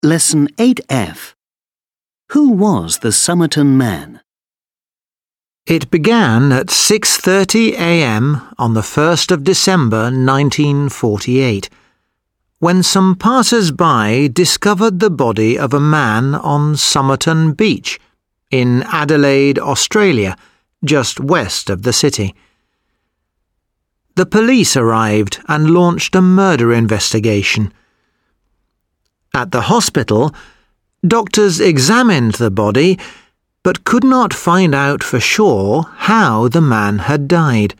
Lesson 8F. Who was the Somerton man? It began at 6:30 a.m. on the 1st of December 1948, when some passers-by discovered the body of a man on Somerton Beach in Adelaide, Australia, just west of the city. The police arrived and launched a murder investigation. At the hospital, doctors examined the body but could not find out for sure how the man had died.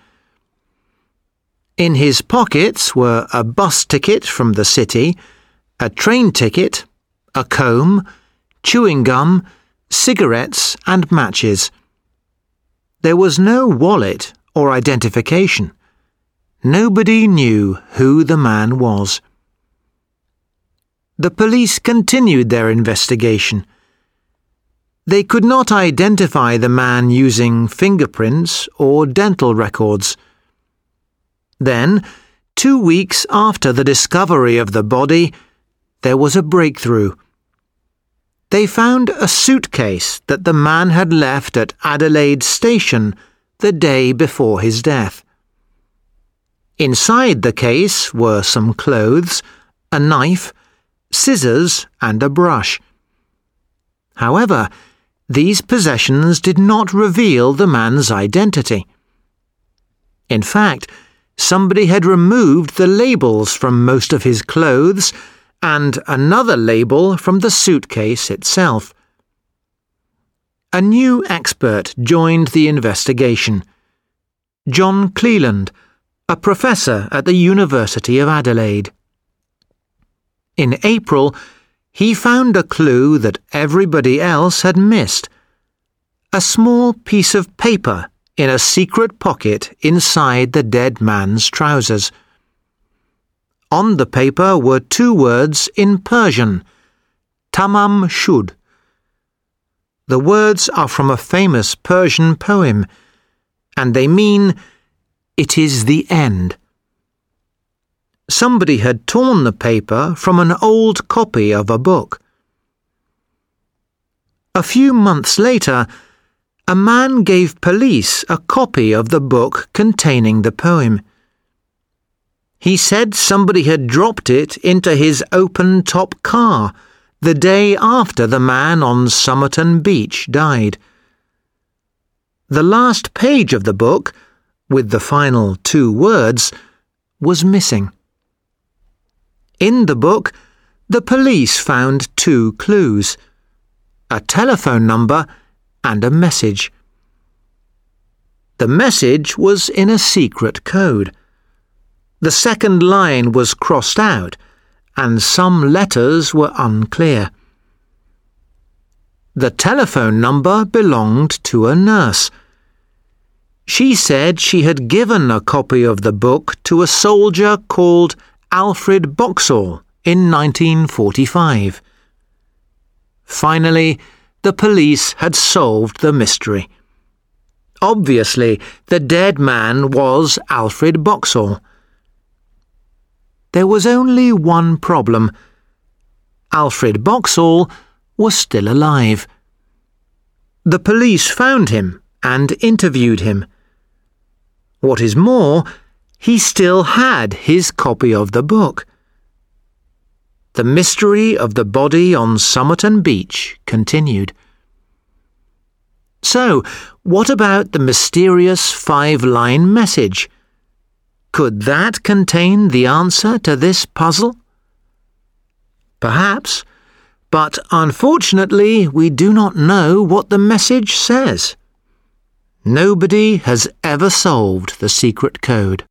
In his pockets were a bus ticket from the city, a train ticket, a comb, chewing gum, cigarettes and matches. There was no wallet or identification. Nobody knew who the man was. The police continued their investigation. They could not identify the man using fingerprints or dental records. Then, 2 weeks after the discovery of the body, there was a breakthrough. They found a suitcase that the man had left at Adelaide Station the day before his death. Inside the case were some clothes, a knife, scissors and a brush. However, these possessions did not reveal the man's identity. In fact, somebody had removed the labels from most of his clothes and another label from the suitcase itself. A new expert joined the investigation. John Cleland, a professor at the University of Adelaide. In April, he found a clue that everybody else had missed: a small piece of paper in a secret pocket inside the dead man's trousers. On the paper were 2 words in Persian, Tamam Shud. The words are from a famous Persian poem, and they mean, "It is the end." Somebody had torn the paper from an old copy of a book. A few months later, a man gave police a copy of the book containing the poem. He said somebody had dropped it into his open-top car the day after the man on Somerton Beach died. The last page of the book, with the final 2 words, was missing. In the book, the police found 2 clues: a telephone number and a message. The message was in a secret code. The second line was crossed out, and some letters were unclear. The telephone number belonged to a nurse. She said she had given a copy of the book to a soldier called Alfred Boxall in 1945. Finally, the police had solved the mystery. Obviously, the dead man was Alfred Boxall. There was only one problem. Alfred Boxall was still alive. The police found him and interviewed him. What is more, he still had his copy of the book. The mystery of the body on Somerton Beach continued. So, what about the mysterious 5-line message? Could that contain the answer to this puzzle? Perhaps, but unfortunately we do not know what the message says. Nobody has ever solved the secret code.